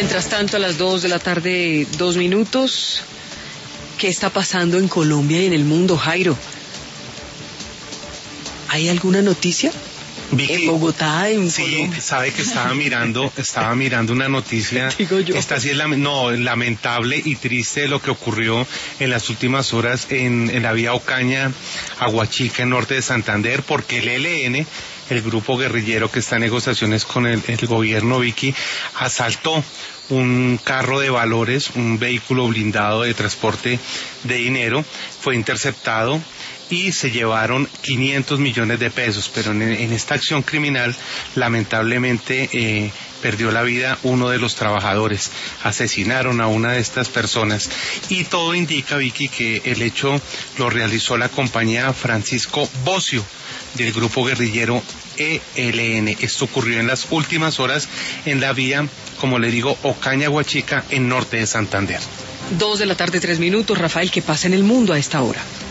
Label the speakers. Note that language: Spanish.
Speaker 1: Mientras tanto, a las 2 de la tarde, 2 minutos, ¿qué está pasando en Colombia y en el mundo, Jairo? ¿Hay alguna noticia?
Speaker 2: Vicky,
Speaker 1: En Bogotá, en
Speaker 2: sí,
Speaker 1: Colombia.
Speaker 2: sabe que estaba mirando una noticia.
Speaker 1: Digo yo.
Speaker 2: Esta sí es lamentable y triste lo que ocurrió en las últimas horas en la vía Ocaña, Aguachica, en norte de Santander, porque el ELN, el grupo guerrillero que está en negociaciones con el gobierno, Vicky, asaltó un carro de valores, un vehículo blindado de transporte de dinero, fue interceptado y se llevaron 500 millones de pesos, pero en esta acción criminal lamentablemente perdió la vida uno de los trabajadores, asesinaron a una de estas personas y todo indica, Vicky, que el hecho lo realizó la compañía Francisco Bocio del grupo guerrillero ELN. Esto ocurrió en las últimas horas en la vía, como le digo, Ocaña-Huachica, en norte de Santander.
Speaker 1: 2 de la tarde, 3 minutos. Rafael, ¿qué pasa en el mundo a esta hora?